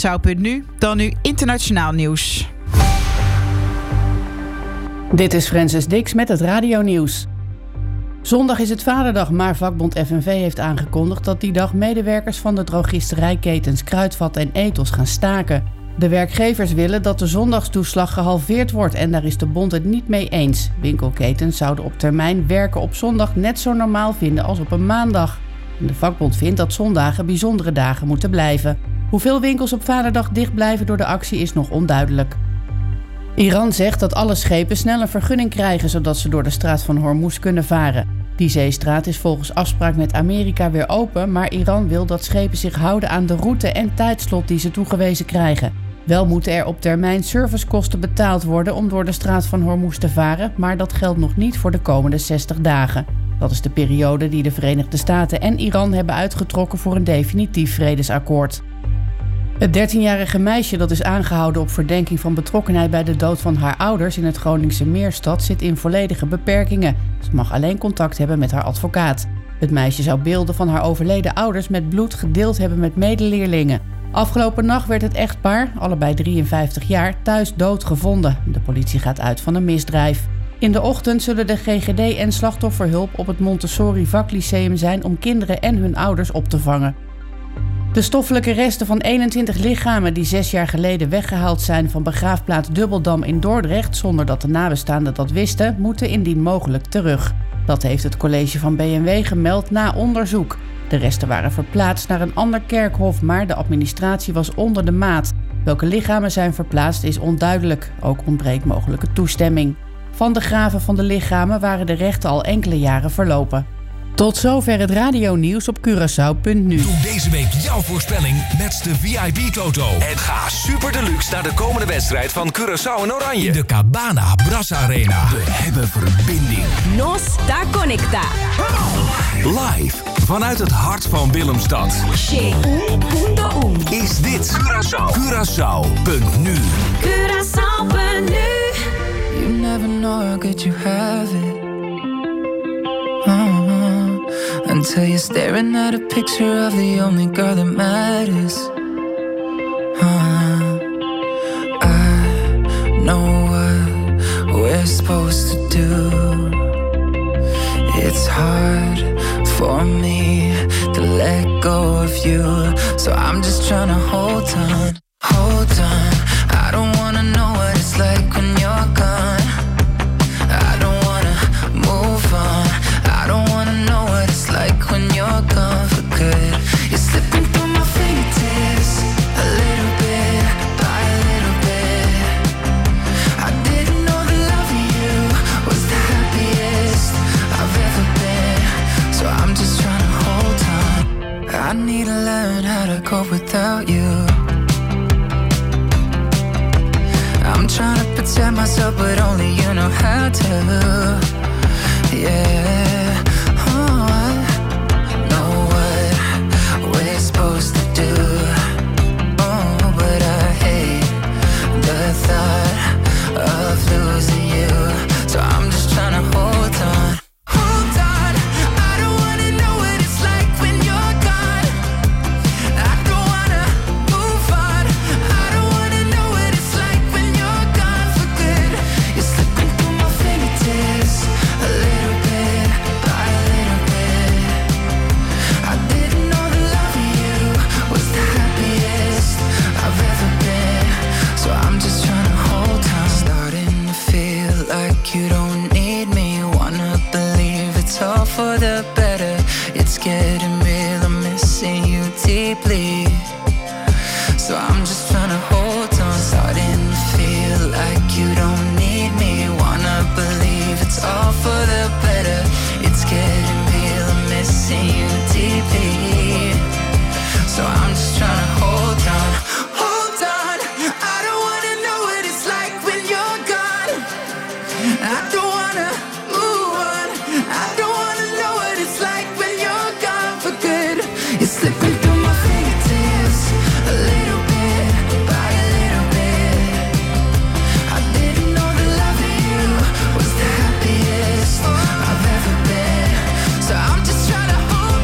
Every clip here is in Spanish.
Curaçao.nu. Dan nu internationaal nieuws. Dit is Francis Dix met het radionieuws. Zondag is het Vaderdag, maar vakbond FNV heeft aangekondigd dat die dag medewerkers van de drogisterijketens Kruidvat en Ethos gaan staken. De werkgevers willen dat de zondagstoeslag gehalveerd wordt en daar is de bond het niet mee eens. Winkelketens zouden op termijn werken op zondag net zo normaal vinden als op een maandag. En de vakbond vindt dat zondagen bijzondere dagen moeten blijven. Hoeveel winkels op Vaderdag dicht blijven door de actie is nog onduidelijk. Iran zegt dat alle schepen snel een vergunning krijgen zodat ze door de straat van Hormuz kunnen varen. Die zeestraat is volgens afspraak met Amerika weer open, maar Iran wil dat schepen zich houden aan de route en tijdslot die ze toegewezen krijgen. Wel moeten er op termijn servicekosten betaald worden om door de straat van Hormuz te varen, maar dat geldt nog niet voor de komende 60 dagen. Dat is de periode die de Verenigde Staten en Iran hebben uitgetrokken voor een definitief vredesakkoord. Het 13-jarige meisje dat is aangehouden op verdenking van betrokkenheid bij de dood van haar ouders in het Groningse Meerstad zit in volledige beperkingen. Ze mag alleen contact hebben met haar advocaat. Het meisje zou beelden van haar overleden ouders met bloed gedeeld hebben met medeleerlingen. Afgelopen nacht werd het echtpaar, allebei 53 jaar, thuis dood gevonden. De politie gaat uit van een misdrijf. In de ochtend zullen de GGD en slachtofferhulp op het Montessori Vaklyceum zijn om kinderen en hun ouders op te vangen. De stoffelijke resten van 21 lichamen die 6 jaar geleden weggehaald zijn van begraafplaats Dubbeldam in Dordrecht zonder dat de nabestaanden dat wisten, moeten indien mogelijk terug. Dat heeft het college van B&W gemeld na onderzoek. De resten waren verplaatst naar een ander kerkhof, maar de administratie was onder de maat. Welke lichamen zijn verplaatst is onduidelijk. Ook ontbreekt mogelijke toestemming. Van de graven van de lichamen waren de rechten al enkele jaren verlopen. Tot zover het radionieuws op Curaçao.nu. Doe deze week jouw voorspelling met de VIP-toto. En ga super deluxe naar de komende wedstrijd van Curaçao en Oranje. In de Cabana Bras Arena. We hebben verbinding. Nos está conecta. Live vanuit het hart van Willemstad. Is dit Curaçao. Curaçao.nu. Curaçao.nu. You never know how good you have it. Until you're staring at a picture of the only girl that matters. I know what we're supposed to do. It's hard for me to let go of you, so I'm just trying to hold on, hold on. I don't wanna know what it's like when you're gone. I don't wanna move on. I don't wanna know what it's like when you're gone for good. You're slipping through my fingertips, a little bit by a little bit. I didn't know the love of you was the happiest I've ever been, so I'm just trying to hold on. I need to learn how to cope without you. I'm trying to protect myself, but only you know how to. Yeah, oh, I know what we're supposed to do. Oh, but I hate the thought of losing you. So I'm just trying to hold on. Hold on, I don't wanna know what it's like when you're gone. I don't wanna move on. I don't wanna know what it's like when you're gone for good. You're slipping through my fingertips, a little bit by a little bit. I didn't know the love of you was the happiest I've ever been, so I'm just trying to hold on. Starting to feel like you don't need me. Wanna believe it's all for the better. It's getting real, I'm missing you deeply, so I'm just trying to hold on. Starting to feel like you don't need me. Wanna believe it's all for the better. It's getting real, I'm missing you deeply, so I'm just trying to hold on. Hold on, I don't wanna know what it's like when you're gone. I don't wanna move on. I don't wanna know what it's like when you're gone for good. You're slipping through my fingertips, a little bit by a little bit. I didn't know the love of you was the happiest I've ever been, so I'm just trying to hold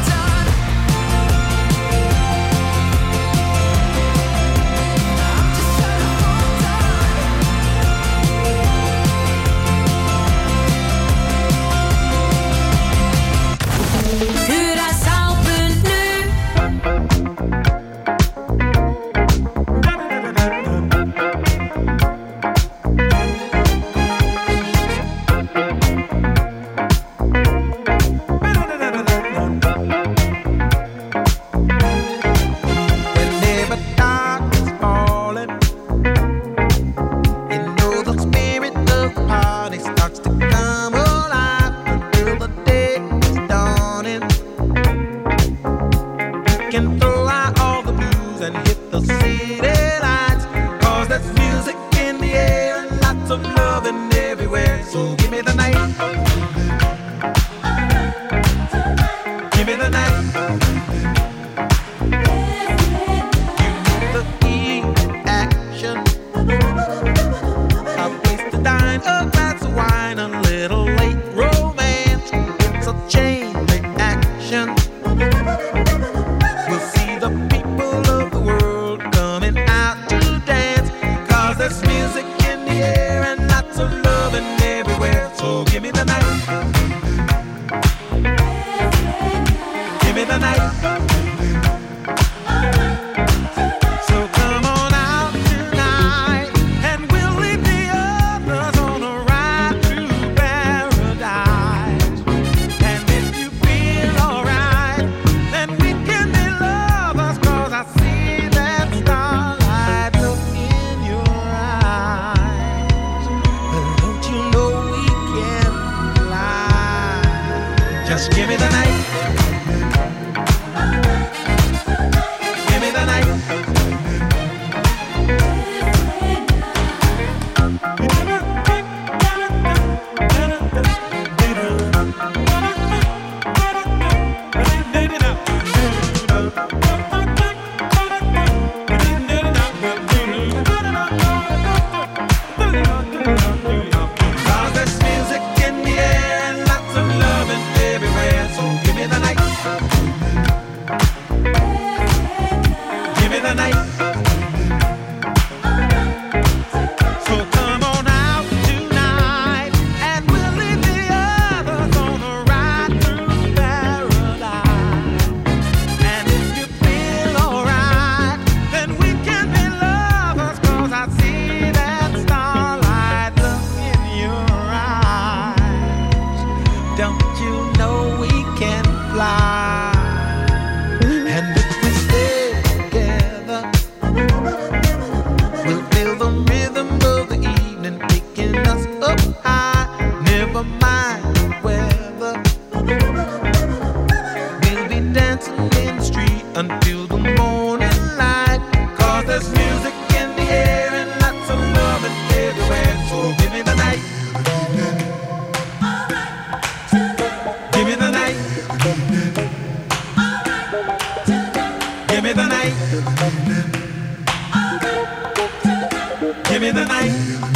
Give me the night.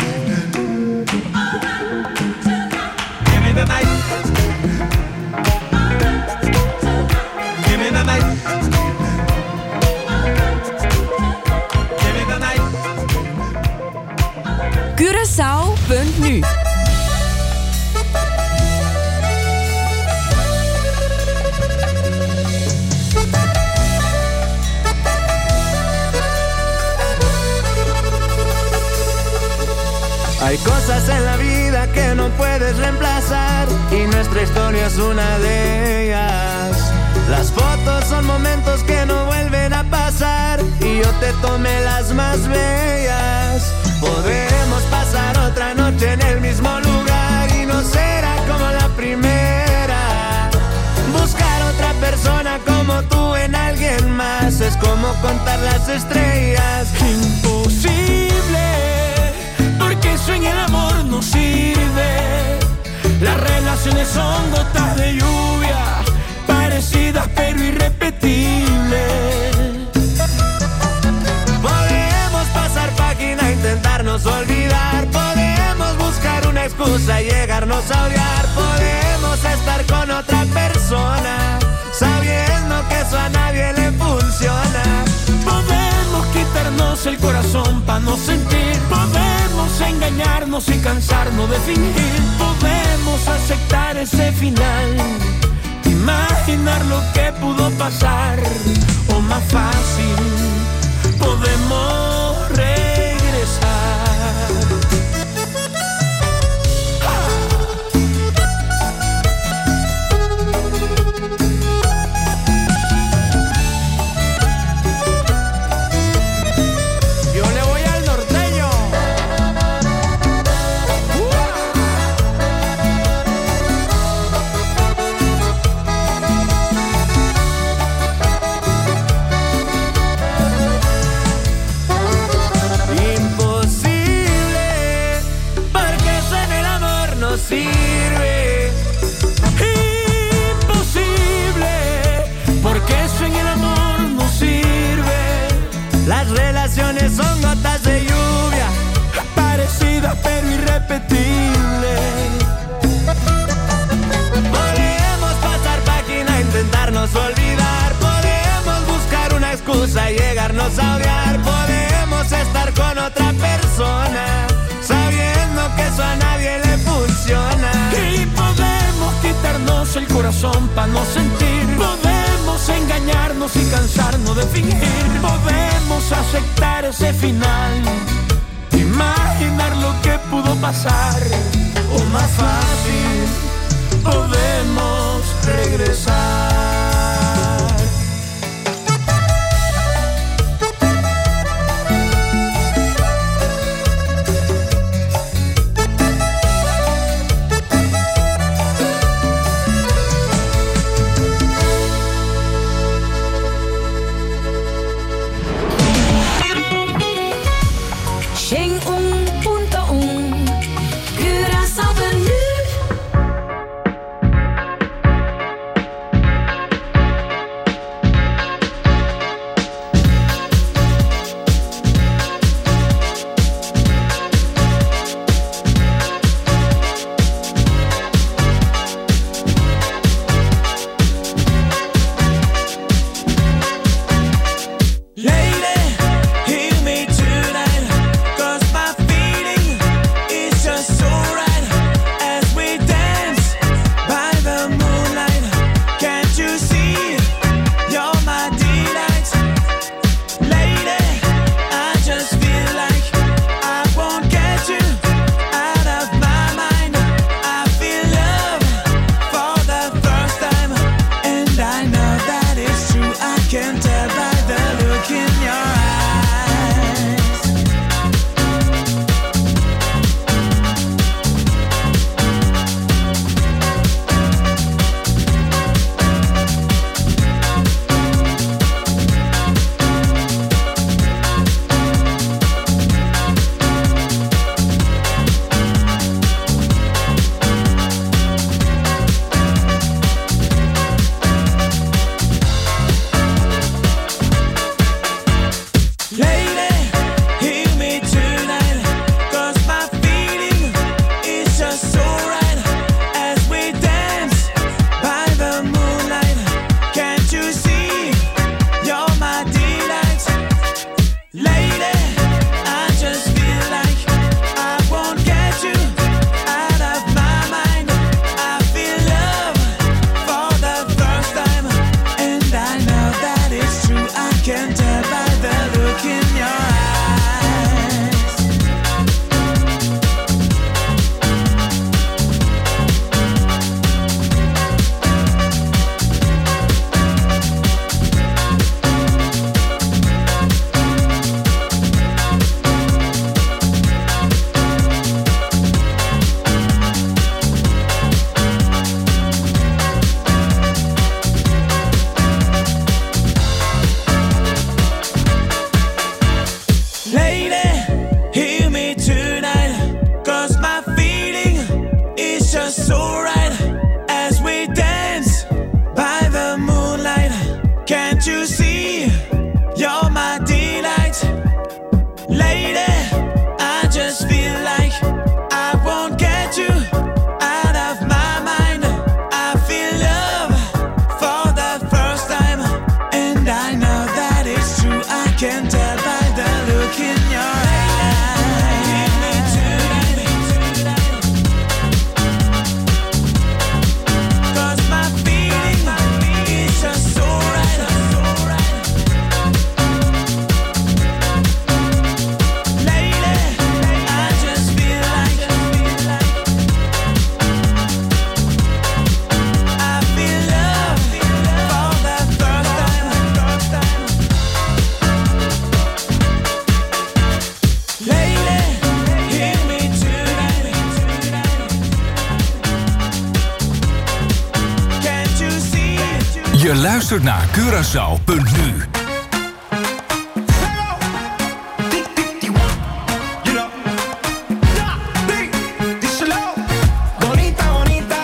Give me the night. Give me the night. Give me the night. Curaçao.nu. Hay cosas en la vida que no puedes reemplazar y nuestra historia es una de ellas. Las fotos son momentos que no vuelven a pasar y yo te tomé las más bellas. Podemos pasar otra noche en el mismo lugar y no será como la primera. Buscar otra persona como tú en alguien más es como contar las estrellas. Imposible. Porque eso en el amor no sirve. Las relaciones son gotas de lluvia, parecidas pero irrepetibles. Podemos pasar página, intentarnos olvidar. Podemos buscar una excusa y llegarnos a odiar. Podemos estar con otra persona, sabiendo que eso a nadie le funciona. Podemos quitarnos el corazón para no sentir. Podemos engañarnos y cansarnos de fingir. Podemos aceptar ese final, imaginar lo que pudo pasar. O más fácil, podemos regresar. Sirve. Imposible, porque eso en el amor no sirve. Las relaciones son gotas de lluvia, parecidas pero irrepetibles. Podemos pasar página, intentarnos olvidar. Podemos buscar una excusa y llegarnos a odiar. Podemos estar con otra persona, sabiendo que eso a nadie le funciona. Y podemos quitarnos el corazón para no sentir. Podemos engañarnos y cansarnos de fingir. Podemos aceptar ese final, imaginar lo que pudo pasar. O más fácil, podemos regresar. Curaçao.nu. Lady, hear me tonight, 'cause my feeling is just so right as we dance by the moonlight. Can't you see you're my delight? Lady, I just feel like I won't get you out of my mind. I feel love for the first time, and I know that it's true. I can tell by the look in your eyes. Give me tonight, 'cause my feeling is just so right. Lady, I just feel like I feel love for the first time. Lady, hear me tonight. Can't you see? Je luistert naar Curaçao.nu. Bonita, bonita,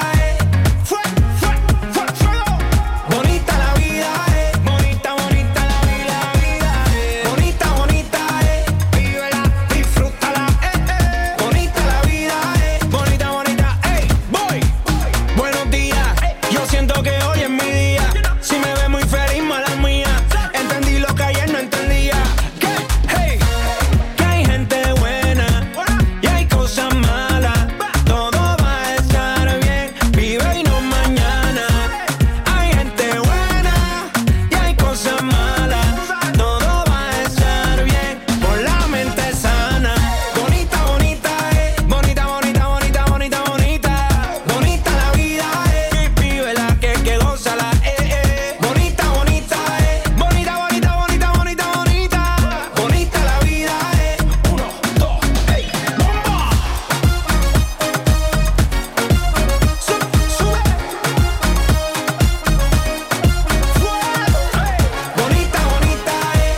bonita la vida, bonita, bonita la vida, bonita, bonita, vívela, disfrútala, bonita la vida, bonita, bonita, voy, buenos días, yo siento que hoy es mi día, si me ve muy feliz, mala mía, entendí lo que ayer no entendía, que hay gente buena y hay cosas malas, todo va a estar bien, vive y no mañana. Hay gente buena y hay cosas malas, todo va a estar bien, por la mente sana. Bonita, bonita, bonita, bonita, bonita, bonita, bonita, bonita la vida, vívela, que gózala, bonita, bonita, bonita, bonita, bonita, bonita, bonita, bonita la vida, 1, 2, bomba. Sube, bonita, bonita,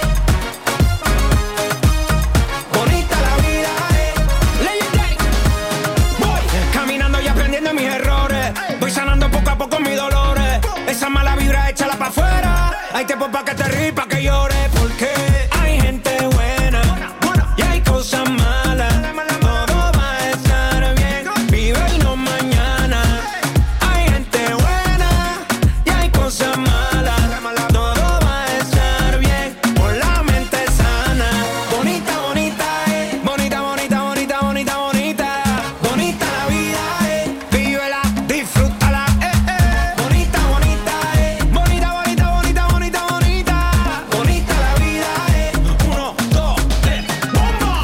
bonita la vida, legendary. Voy caminando y aprendiendo mis errores, voy sanando poco a poco mis dolores. Esa mala vibra échala pa' afuera, hay tiempo pa' que te ríes, pa' que llores, porque hay gente buena y hay cosas malas, todo va a estar bien, vive y no mañana. Hay gente buena y hay cosas malas, todo va a estar bien, por la mente sana. Bonita, bonita, bonita, bonita, bonita, bonita, bonita, bonita la vida, vívela, disfrútala, bonita, bonita, bonita, bonita, bonita, bonita, bonita, bonita la vida, 1, 2, bomba.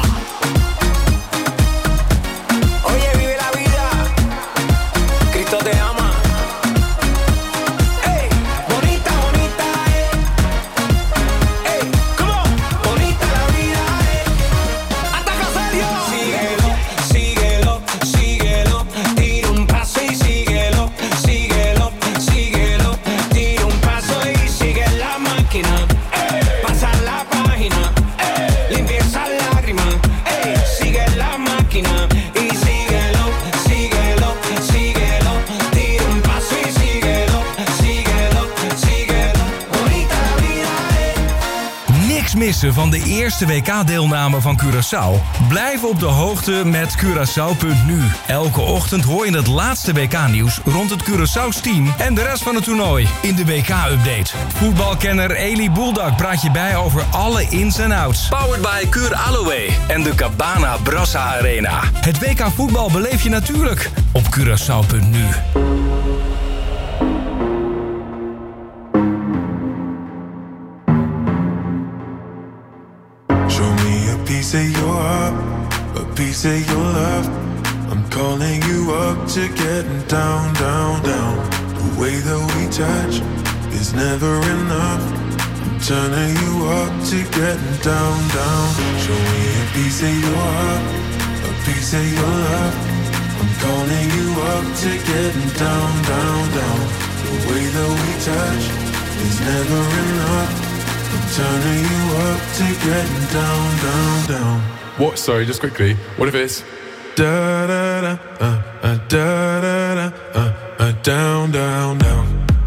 Oye, vive la vida, Cristo te ama. Bonita, bonita, come on. Bonita la vida, ataca serio. Síguelo, síguelo, síguelo, tira un paso y síguelo, síguelo, síguelo, tira un paso y sigue la máquina, pasa la página, limpia esa lágrima, sigue la máquina y síguelo, síguelo, síguelo, tira un paso y síguelo, síguelo, síguelo, bonita la vida, Niks missen van de eerste WK-deelname van Curaçao? Blijf op de hoogte met Curaçao.nu. Elke ochtend hoor je het laatste WK-nieuws rond het Curaçao's team en de rest van het toernooi in de WK-update. Voetbalkenner Eli Boeldak praat je bij over alle ins en outs. Powered by Cure Aloe en de Cabana Brassa Arena. Het WK voetbal beleef je natuurlijk op Curaçao.nu. Show me a piece of your heart, a piece of your love. I'm calling you up to getting down, down, down. The way that we touch is never enough. I'm turning you up to getting down, down. Show me a piece of your heart, a piece of your love. I'm calling you up to getting down, down, down. The way that we touch is never enough. I'm turning you up to getting down, down, down. What? Sorry, just quickly. What if it's da da da da da da down, down, down.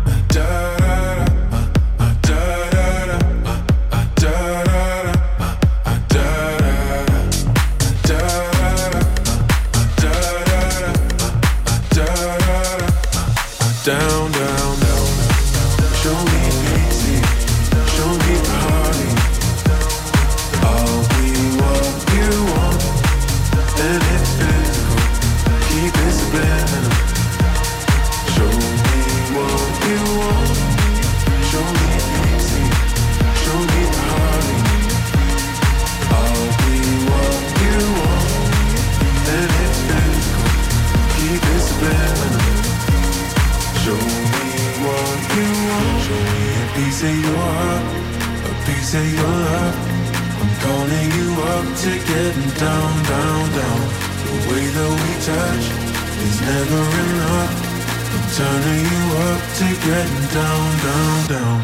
Down, down, down. Show me easy, show me party. I'll be what you want, and it's physical. Keep it subliminal. Show me what you want. Show me easy, show me party. I'll be what you want, and it's physical. Keep it subliminal. Show me what you want. Show me a piece of your heart, a piece of your love. I'm calling you up to getting down, down, down. The way that we touch is never enough. I'm turning you up to getting down, down, down.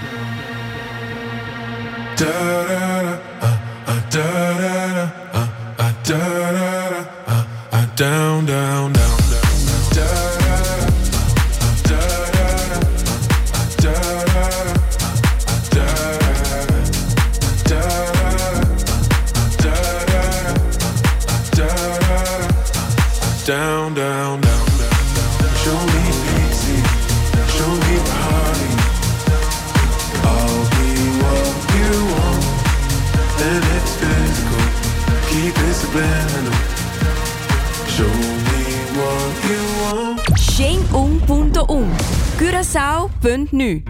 Da da da da da da da down, down, down. Down, down, down, down. Show me easy, show me party. I'll be what you want, and it's physical. Keep it subliminal. Show me what you want. Shane.1 Curaçao.nu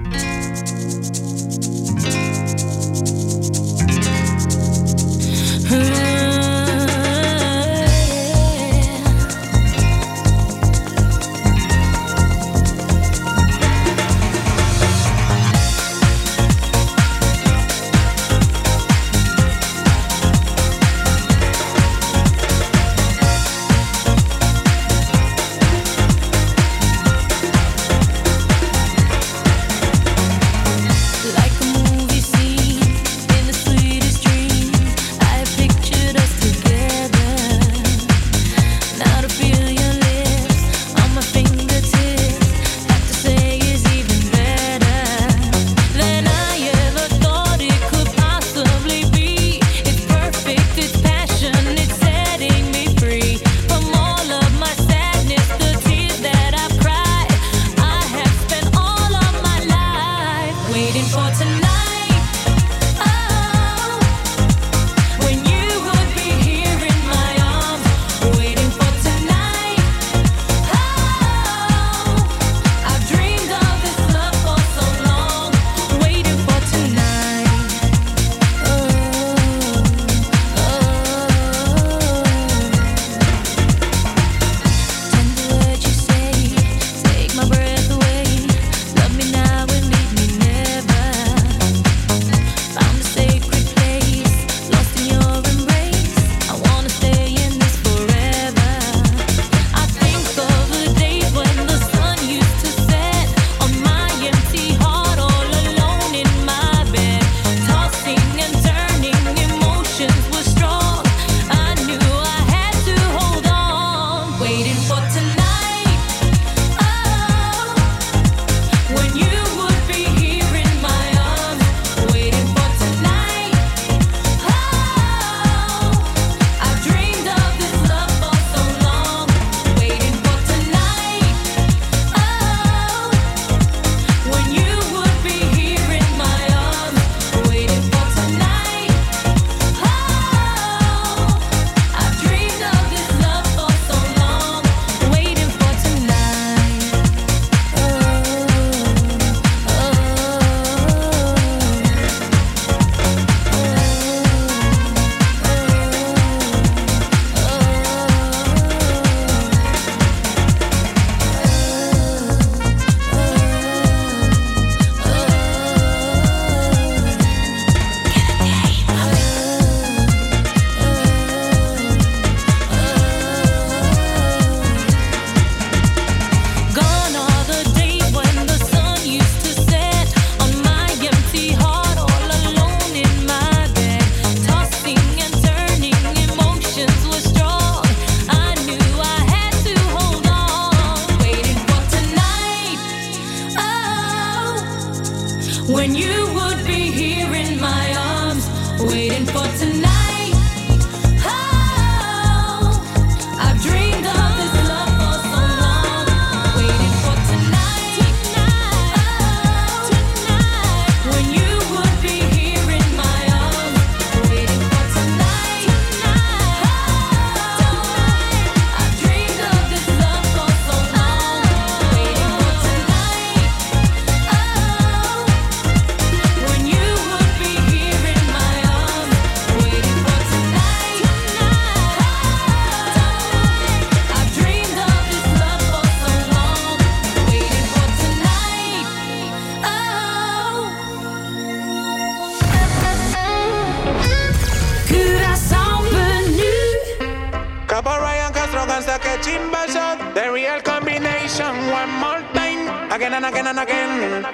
up Orion Castro gangsta que chimba shot. The real combination, one more time. Again and again and again.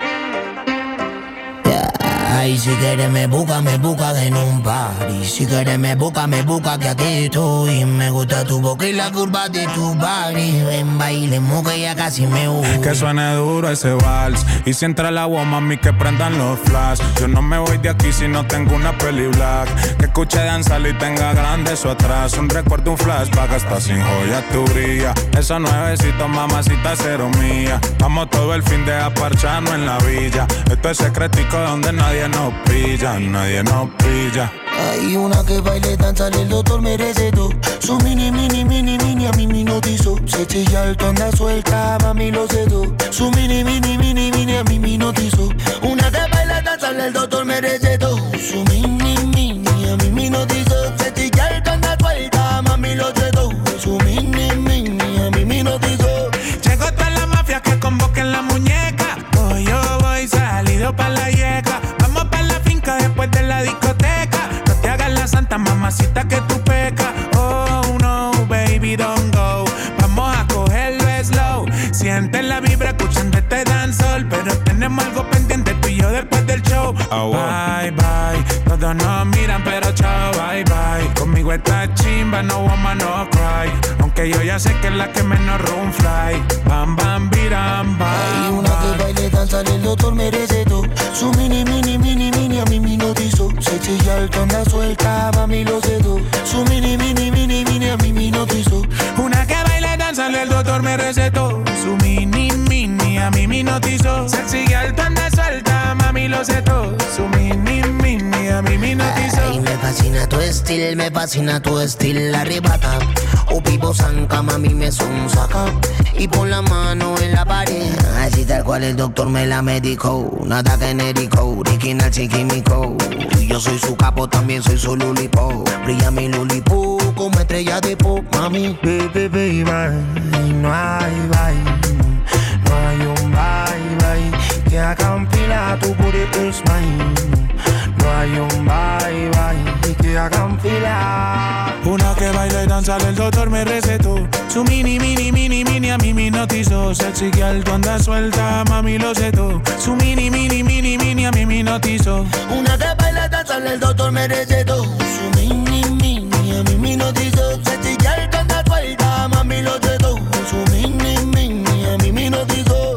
Ay, si quieres me busca en un party. Si quieres me busca que aquí estoy. Me gusta tu boca y la curva de tu body. Ven, bailemos que ya casi me voy. Que suene duro ese vals. Y si entra el agua, mami, que prendan los flash. Yo no me voy de aquí si no tengo una peli black. Que escuche danzar y tenga grande eso atrás. Un recuerdo, un flashback, hasta sin joya tu brilla. Esa nuevecita, mamacita, cero mía. Vamos todo el fin de aparcharnos en la villa. Esto es secretico donde nadie nos pilla, nadie nos pilla. Hay una que baile, danza, el doctor me recetó. Su mini, a mí me notizó. Se chilla alto, anda suelta, mami lo sedó. Su mini, a mí me notizó. Una que baile, danza, el doctor me recetó. Su mini, a mí me notizó. Se chilla alto, anda suelta, mami lo sedó. Su mini, a mí me notizó. Llegó toda la mafia que convoquen la muñeca. Hoy yo voy salido pa' la yeca. Vamos pa' la finca después de la discoteca. No te hagas la santa, mamacita, que tú pecas. Oh no, baby, don't go. Vamos a cogerlo slow. Siente la vibra escuchando este dancehall. Pero tenemos algo pendiente tú y yo después del show. Bye, bye, todos nos miran pero chao, bye, bye. Conmigo esta chimba, no woman, no cry. Aunque yo ya sé que es la que menos room fly. Bam, bam, biram, bam. Hay una que baile, danza, el doctor me recetó. Su mini, a mí me notizó. Se chilla alto, anda suelta, mami lo sedó. Su mini, a mí me notizó. Una que baila, danza, el doctor me recetó. Su mini, a mí me notizó. Sexy alto, anda suelta, mami lo sedó. Su mini, a mí me notizó. Ay, me fascina tu estilo, arrebata. O pipo zanca, mami me sonsaca. Y pon la mano en la pared. Así tal cual el doctor me la medicó. Nada genérico, original chiquimico. Yo soy su capo, también soy su lulipo. Brilla mi lulipo como estrella de pop, mami. Baby, no hay bye. No hay un bye. Que haga un fila, tu booty is mine. No hay un bye que hagan fila. Una que baila y danza, el doctor me recetó. Su mini, a mí me notizó. Sexy que alto, anda suelta, mami lo setó. Su mini, a mí me notizó. Una que baila y danza, el doctor me recetó. Su mini, a mí me notizó. Sexy que alto, anda suelta, mami lo setó. Su mini, a mí me notizó.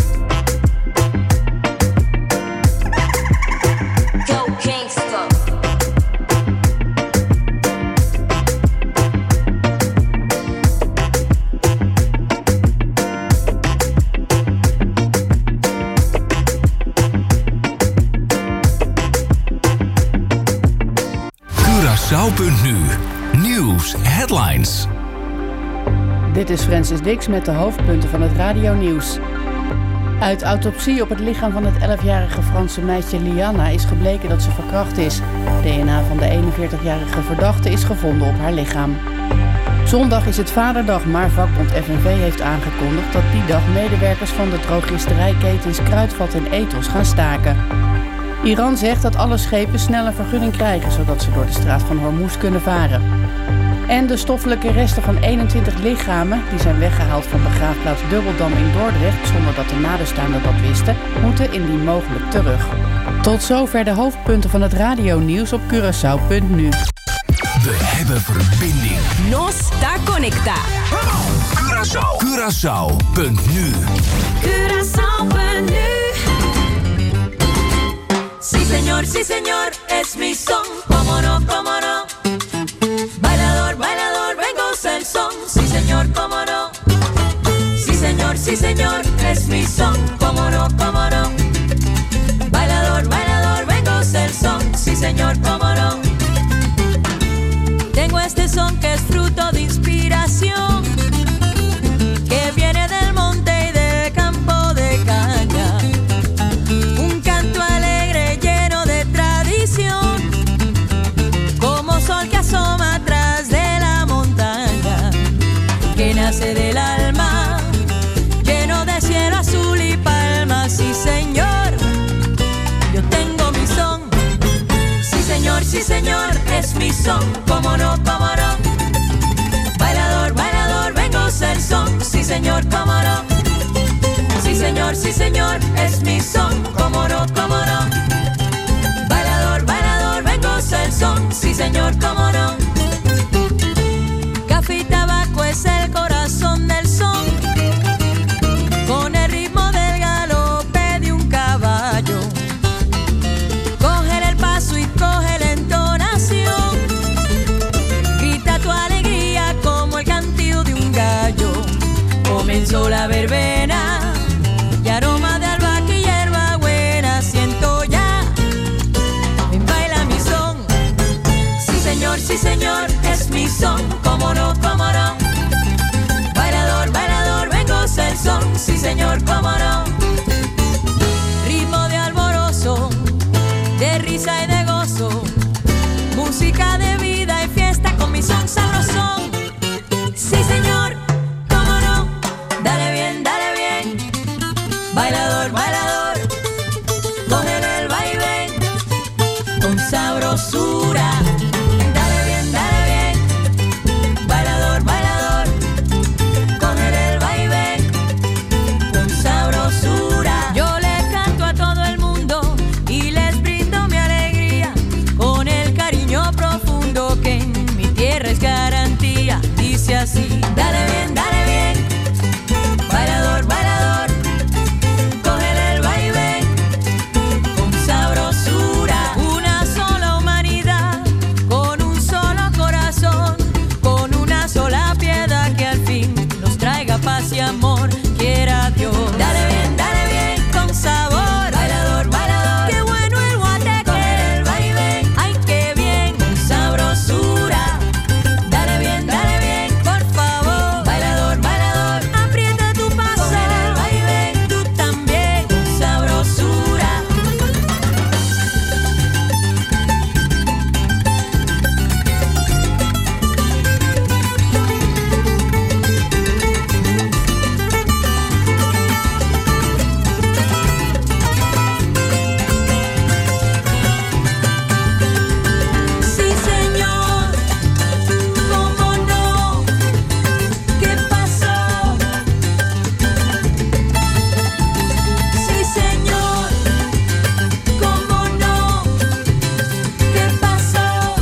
Curaçao.nu. Nieuws headlines. Dit is Francis Dix met de hoofdpunten van het radionieuws. Uit autopsie op het lichaam van het 11-jarige Franse meisje Liana is gebleken dat ze verkracht is. DNA van de 41-jarige verdachte is gevonden op haar lichaam. Zondag is het Vaderdag, maar vakbond FNV heeft aangekondigd dat die dag medewerkers van de drogisterijketens Kruidvat en Ethos gaan staken. Iran zegt dat alle schepen snel een vergunning krijgen, zodat ze door de straat van Hormuz kunnen varen. En de stoffelijke resten van 21 lichamen, die zijn weggehaald van begraafplaats Dubbeldam in Dordrecht, zonder dat de nabestaanden dat wisten, moeten indien mogelijk terug. Tot zover de hoofdpunten van het radionieuws op Curaçao.nu. We hebben verbinding. Nos está conecta. Curaçao. Curaçao.nu. Curaçao.nu. Sí señor, es mi son. Cómo no. Bailador, vengo el son. Sí señor, cómo no. Sí señor, es mi son. Cómo no. Bailador, vengo el son. Sí señor, cómo no. Tengo este son que es fruto de inspiración, que viene del monte y del campo de caña. Un canto alegre lleno de tradición, como sol que asoma atrás de la montaña, que nace del alma, lleno de cielo azul y palmas. Sí señor, yo tengo mi son. Sí señor, es mi son. Cómo no. Bailador, señor, cómo no. Sí señor, es mi son, cómo no, cómo no. Bailador, bailador, ven goza el son, sí señor, cómo no. Café y tabaco es el corazón del son, con el ritmo del galope de un caballo. Coge el paso y coge la entonación, grita tu alegría como el cantillo de un gallo. Comenzó la verbena y aroma de albahaca y hierba buena siento ya. Ven, baila mi son. Sí señor, es mi son. Cómo no, cómo no. Bailador, bailador, ven goza el son. Sí señor, cómo no. Ritmo de alborozo, de risa y de gozo, música de vida y fiesta con mi son sabrosón. Sí señor, cómo no. Dale bien, dale bien. Bailador, bailador, cógele el vaivén con sabrosura. Dale bien, bailador, bailador, cógele el vaivén con sabrosura. Yo le canto a todo el mundo y les brindo mi alegría con el cariño profundo que en mi tierra es garantía. Dice así, dale bien, bailador, bailador, cógele el vaivén con sabrosura. Una sola humanidad, con un solo corazón, con una sola piedad que al fin nos traiga paz y amor, quiera Dios. Dale bien, con sabor, bailador, bailador, qué bueno el guateque, cógele el vaivén, ay qué bien, con sabrosura. Dale bien, por favor, bailador, bailador, aprieta tu paso, cógele el vaivén, tú también, con sabrosura. Sí señor, cómo no, ¿qué pasó? Sí señor, cómo no, ¿qué pasó?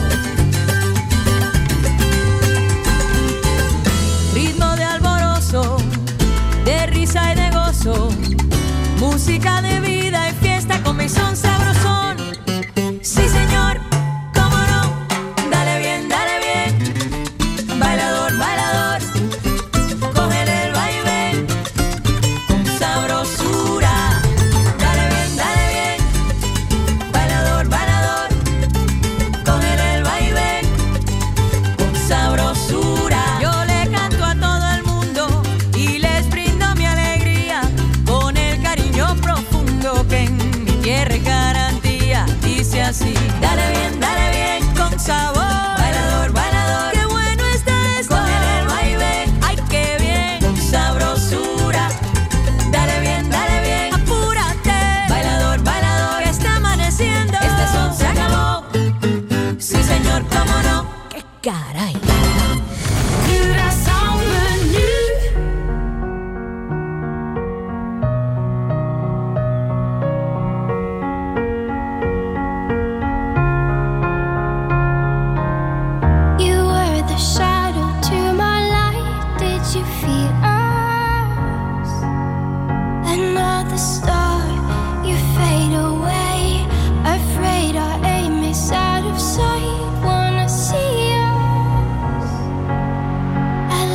Ritmo de alborozo, de risa y de gozo, música de vida y fiesta con mi son sabrosón. Sí señor, cómo no, dale bien, bailador, bailador, cógele el vaivén con sabrosura. Dale bien, bailador, bailador, cógele el vaivén con sabrosura. Yo le canto a todo el mundo y les brindo mi alegría con el cariño profundo que en mi tierra es garantía. Dice así, dale bien, con sabor, bailador, bailador, qué bueno está esto, cógele el vaivén, ay qué bien, con sabrosura. Dale bien, apúrate, bailador, bailador, que está amaneciendo, este son se acabó. Sí señor, cómo no, qué caray. Curaçao Menu. You were the shadow to my light. Did you feel us? Another star, you fade away. Afraid our aim is out of sight. Wanna see us? I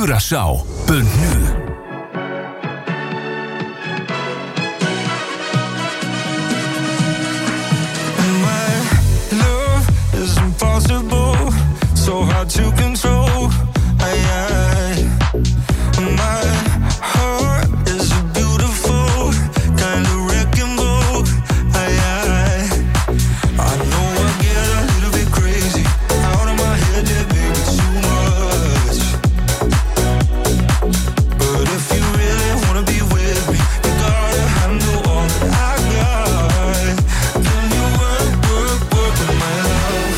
Curaçao.nu. Impossible, so hard to control. My heart is a beautiful kind of wrecking ball. I know I get a little bit crazy, out of my head, yeah, baby, too much. But if you really wanna be with me, you gotta handle all that I got. Can you work with my love?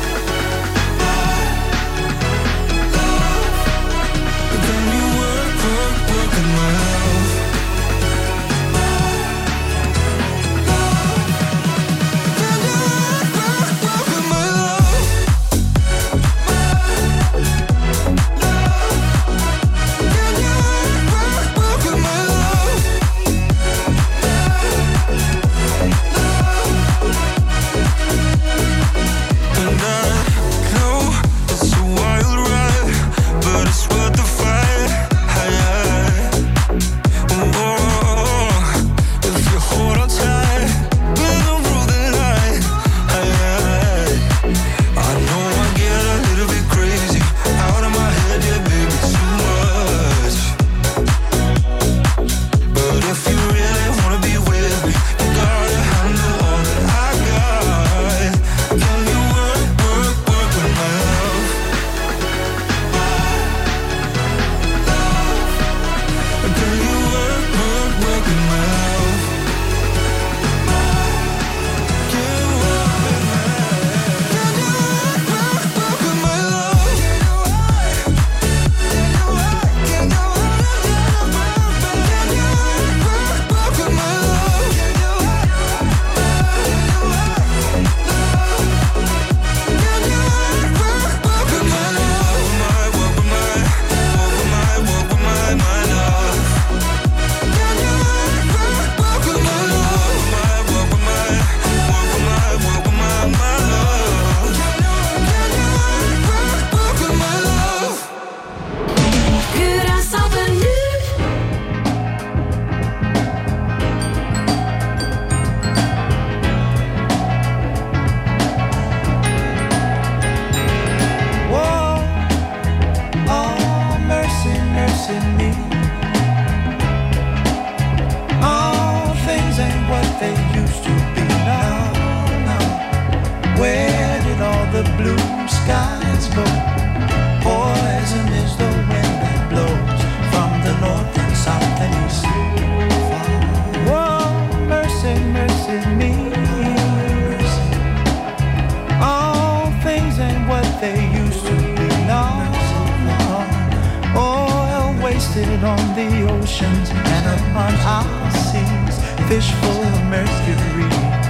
On the oceans and upon our seas, fish full of mercury.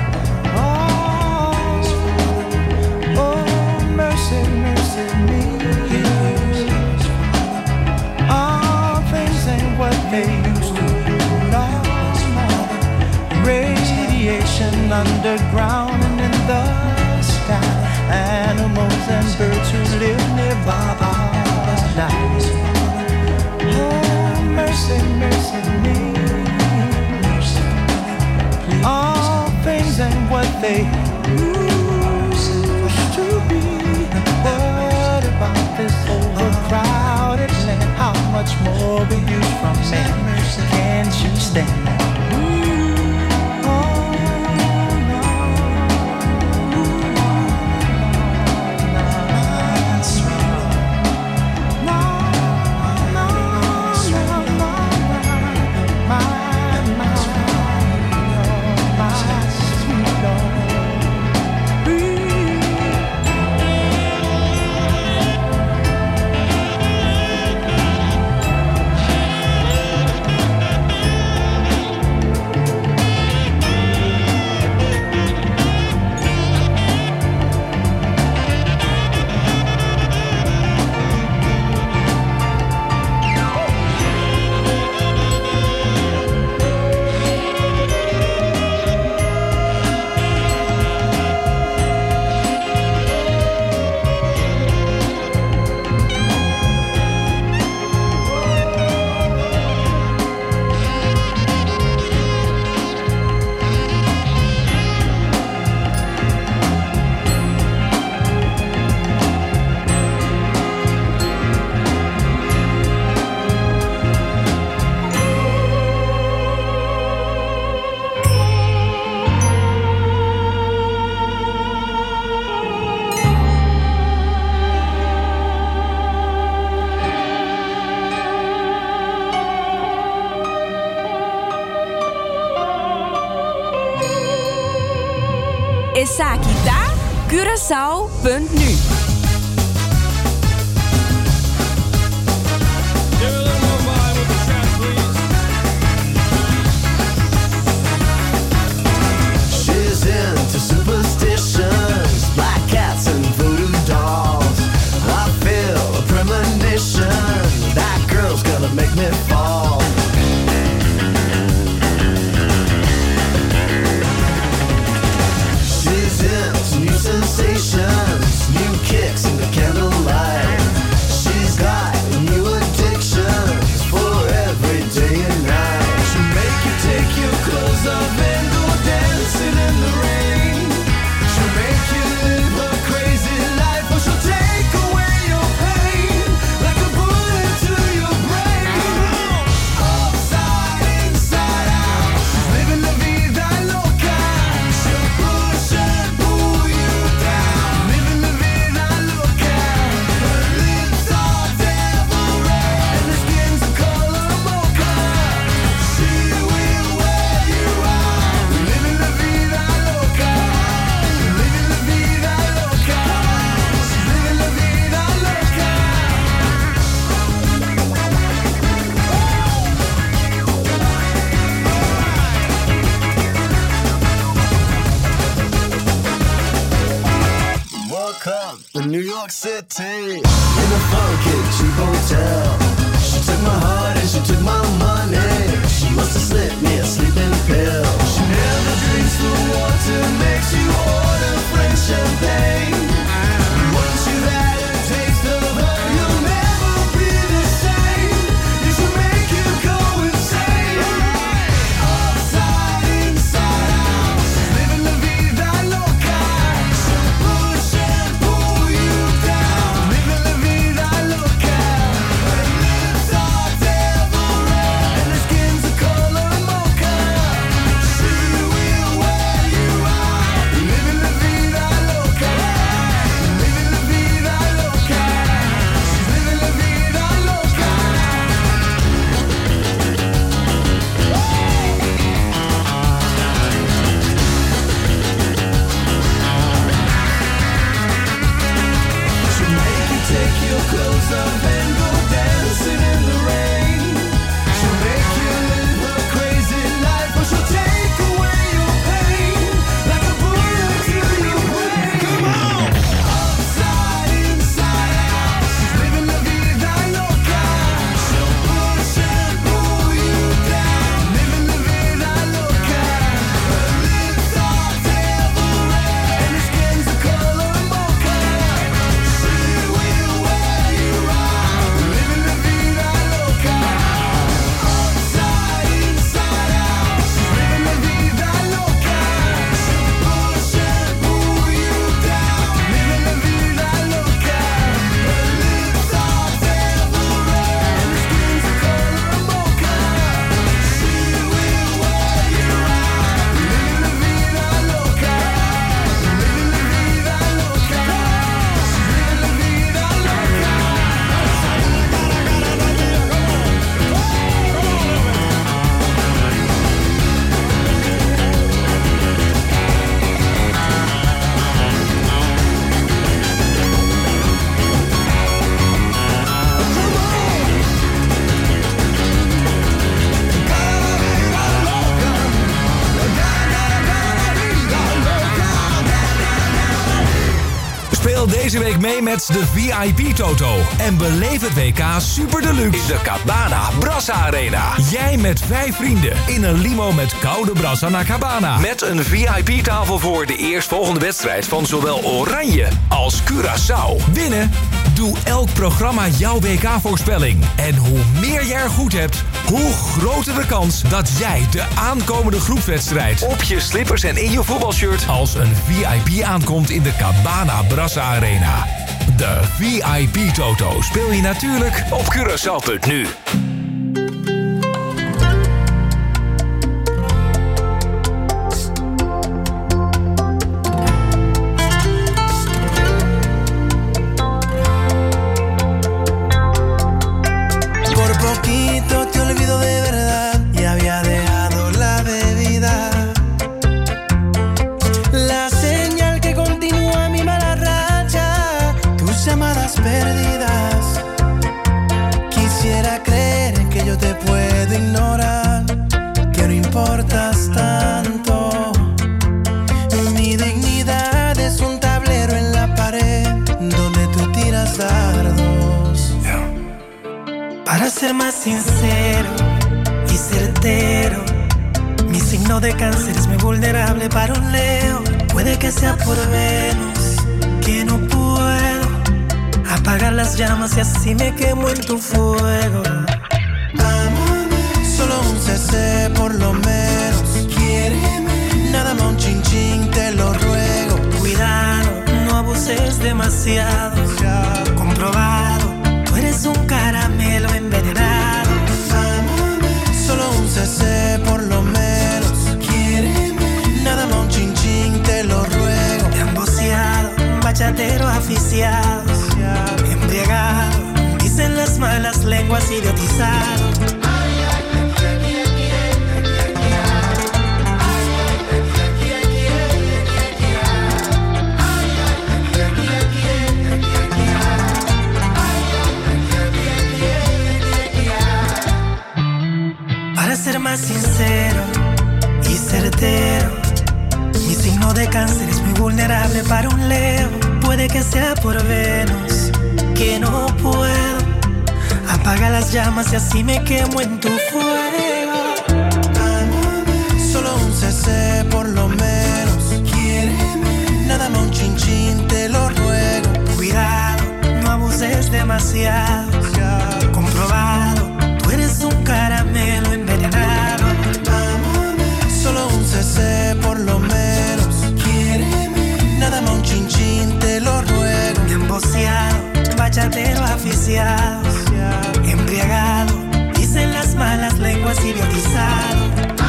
Oh, mercy, mercy me. All things ain't what they used to be. No, radiation underground and in the sky. Animals and birds who live nearby our lives. Mercy, mercy me. All things ain't what they used to be. What about this overcrowded land? How much more will you from me? Can't you stand that? Esakita, Curaçao.nu. She's into superstitions, black cats and voodoo dolls. I feel a premonition, that girl's gonna make me fall. She's into new sensations, new kicks in the candlelight. She's got new addictions for every day and night. She'll make you take your clothes off and go dancing in the rain. She'll make you live her crazy life, or she'll take away your pain like a bullet to your brain. Upside, inside out, she's living la vida loca. She'll push and pull you down, living la vida loca. Her lips are devil red and her skin's a color mocha. She will wear you out, living la vida loca, living la vida loca. She's living la vida loca. Woke up in New York City in a funky cheap hotel. She took my heart and she took my money. She must have slipped me a sleeping pill. She never drinks the water, makes you order French champagne. Once you've had a taste of her, you'll never be the same. You should make you go insane. Upside, inside out, she's living la vida loca. She'll push and pull you down, living la vida loca. Her lips are devil red and her skin's a color mocha. She will wear you out, living la vida loca, living la vida loca. She's living la vida loca. She'll make you take your clothes off and go dancing in the rain. She'll make you live her crazy life, or she'll take away your pain like a bullet to your brain. Come on! Upside, inside out, she's living la vida loca. She'll push and pull you down, living la vida loca. Her lips are devil red and her skin's a color mocha. She will wear you out, living la vida loca. Upside, inside out, she's living la vida loca. She'll push and pull you down, living la vida loca. Her lips are devil red and her skin's a color mocha. She will wear you out, living la vida loca, living la vida loca. She's living la vida loca. Speel deze week mee met de VIP Toto en beleef het WK Super Deluxe in de Cabana Brassa Arena. Jij met 5 vrienden in een limo met koude brassa naar Cabana. Met een VIP-tafel voor de eerstvolgende wedstrijd van zowel Oranje als Curaçao. Winnen? Doe elk programma jouw WK-voorspelling. En hoe meer je er goed hebt, hoe groter de kans dat jij de aankomende groepswedstrijd op je slippers en in je voetbalshirt als een VIP aankomt in de Cabana Brassa Arena. De VIP Toto speel je natuurlijk op Curaçao.nu. Por poquito te olvido de verdad y había dejado la bebida. La señal de cáncer es muy vulnerable para un Leo. Puede que sea por Venus, que no puedo apagar las llamas y así me quemo en tu fuego. Solo un CC por lo menos. Quiéreme. Nada más un chin chin, te lo ruego. Cuidado, no abuses demasiado. Comprobado, tú eres un caramelo envenenado. Solo un CC por lo menos. Quiéreme. Nada más un chin chin, te lo ruego. Te han boceado, bachatero aficiado, embriagado, dicen las malas lenguas, idiotizado. Para ser más sincero y certero, mi signo de cáncer es muy vulnerable para un Leo. Puede que sea por Venus, que no puedo apaga las llamas y así me quemo en tu fuego. Solo un CC por lo menos. Quiéreme. Nada más un chin chin, te lo ruego. Cuidado, no abuses demasiado. Comprobado, tú eres un caramelo envenenado. Solo un CC por lo menos. Quiéreme. Nada más un chin chin, te lo ruego. Emboceado, bachatero aficiado, embriagado, dicen las malas lenguas, idiotizado.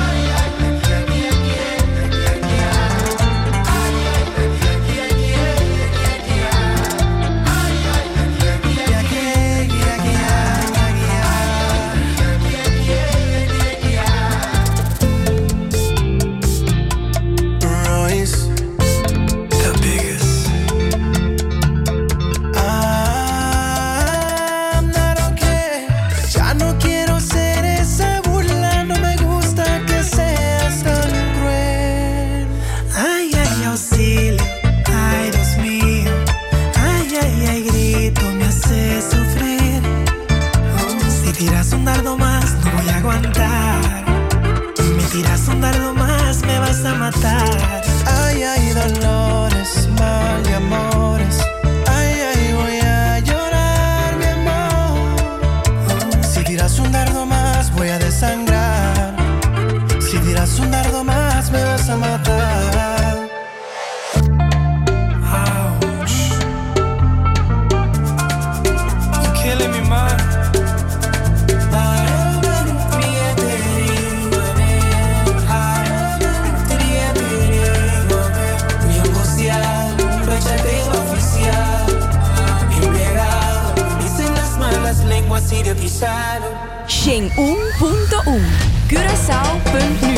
Ay, ay, dolores, mal y amores. Ay, ay, voy a llorar, mi amor. Si tiras un dardo más, voy a desangrar. Si tiras un dardo más, me vas a matar. Ouch. You're killing me, man. Shing 1.1 Curaçao.nu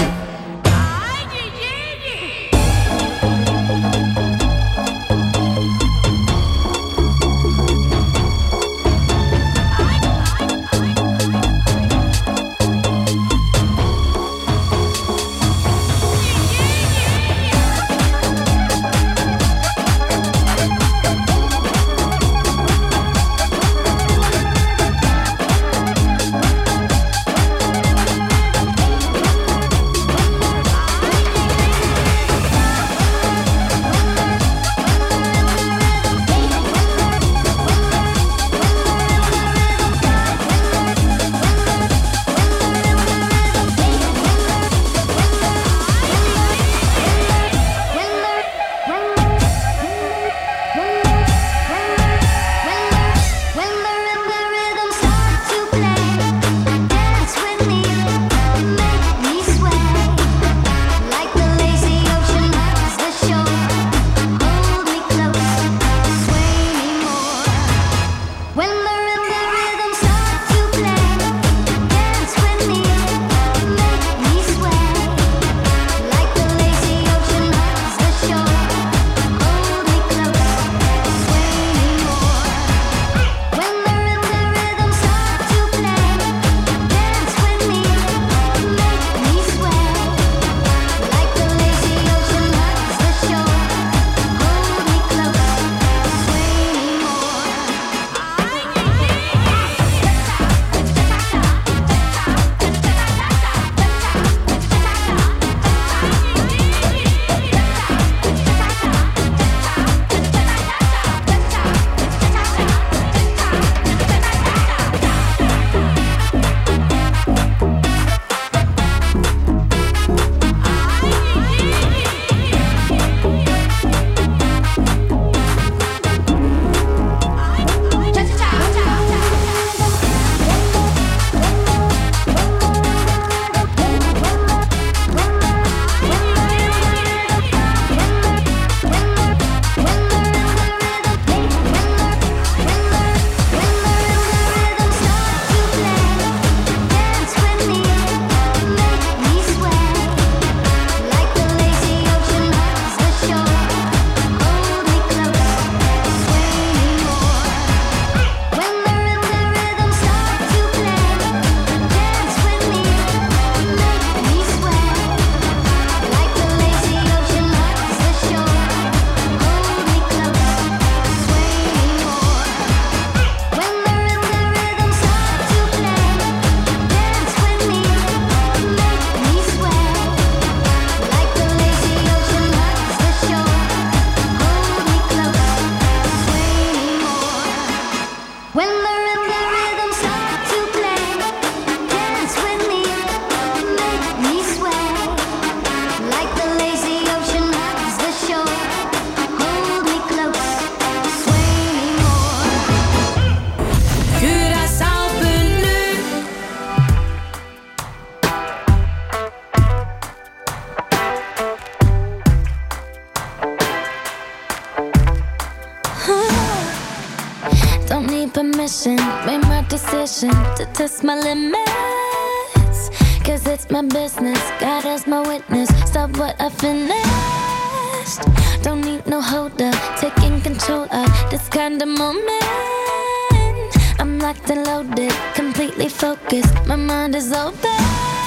mission, made my decision to test my limits. Cause it's my business, God is my witness. Stop what I finished. Don't need no holder, taking control of this kind of moment. I'm locked and loaded, completely focused. My mind is open.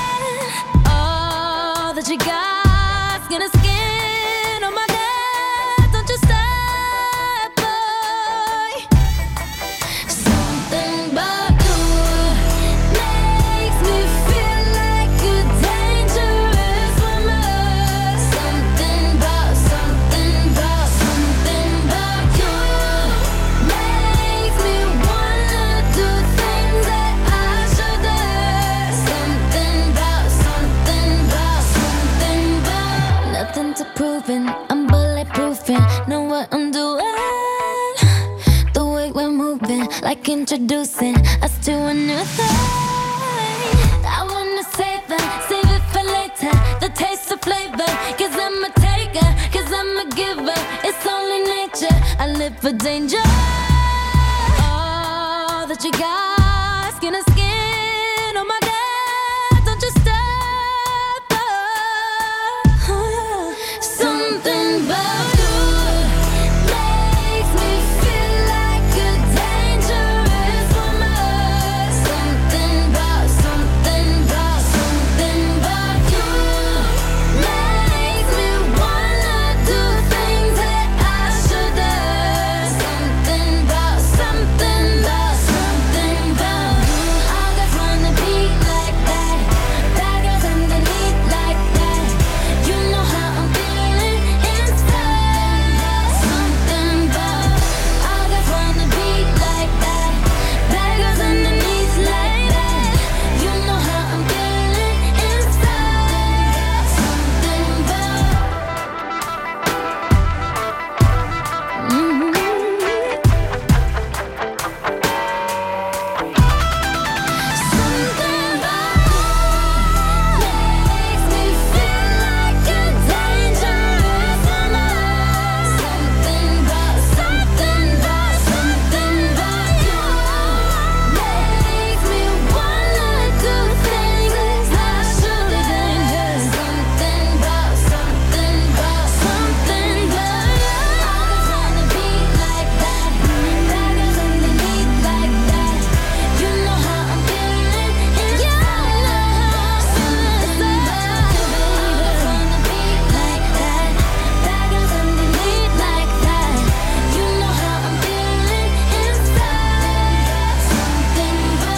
All that you got's gonna skin. Oh my God, don't you stop, boy. Something about you makes me feel like a dangerous woman. Something about you makes me wanna do things that I shouldn't. Something about nothing to proving. I'm bulletproofing, know what I'm doing. The way we're moving, like introducing us to a new thing. I wanna save it for later. The taste of flavor, cause I'm a taker, cause I'm a giver. It's only nature, I live for danger. All that you got, skin to skin. Oh my God, don't you stop. Something about you makes me feel like a dangerous woman. Something about you makes me wanna do things that I shouldn't. Something about you. All guys wanna be like that. Bad girls underneath like that. You know how I'm feeling inside. Something about all guys wanna be like that. Bad girls underneath like that. You know how I'm feeling inside. Something about something about makes me feel like a dangerous woman. Something about you makes me wanna do things I shouldn't. Something about you. All guys wanna be like that. Bad girls underneath like that. You know how I'm feeling inside. Something about you, baby. Wanna be like that. Bad girls underneath like that. You know how I'm feeling inside. Something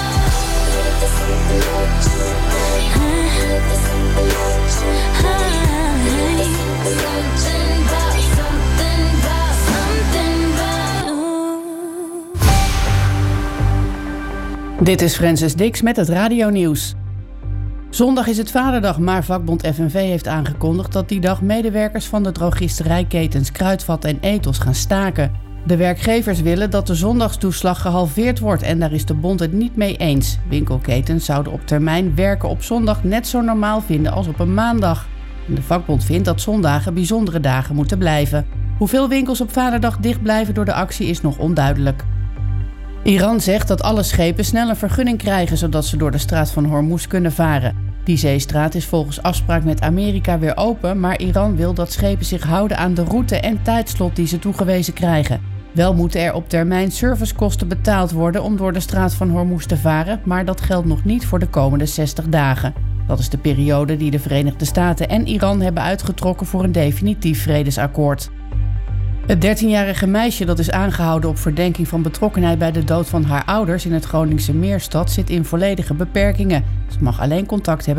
Dit is Francis Dix met het radionieuws. Zondag is het Vaderdag, maar vakbond FNV heeft aangekondigd dat die dag medewerkers van de drogisterijketens Kruidvat en Ethos gaan staken. De werkgevers willen dat de zondagstoeslag gehalveerd wordt en daar is de bond het niet mee eens. Winkelketens zouden op termijn werken op zondag net zo normaal vinden als op een maandag. En de vakbond vindt dat zondagen bijzondere dagen moeten blijven. Hoeveel winkels op Vaderdag dicht blijven door de actie is nog onduidelijk. Iran zegt dat alle schepen snel een vergunning krijgen zodat ze door de straat van Hormuz kunnen varen. Die zeestraat is volgens afspraak met Amerika weer open, maar Iran wil dat schepen zich houden aan de route en tijdslot die ze toegewezen krijgen. Wel moeten er op termijn servicekosten betaald worden om door de straat van Hormuz te varen, maar dat geldt nog niet voor de komende 60 dagen. Dat is de periode die de Verenigde Staten en Iran hebben uitgetrokken voor een definitief vredesakkoord. Het 13-jarige meisje dat is aangehouden op verdenking van betrokkenheid bij de dood van haar ouders in het Groningse Meerstad zit in volledige beperkingen. Ze mag alleen contact hebben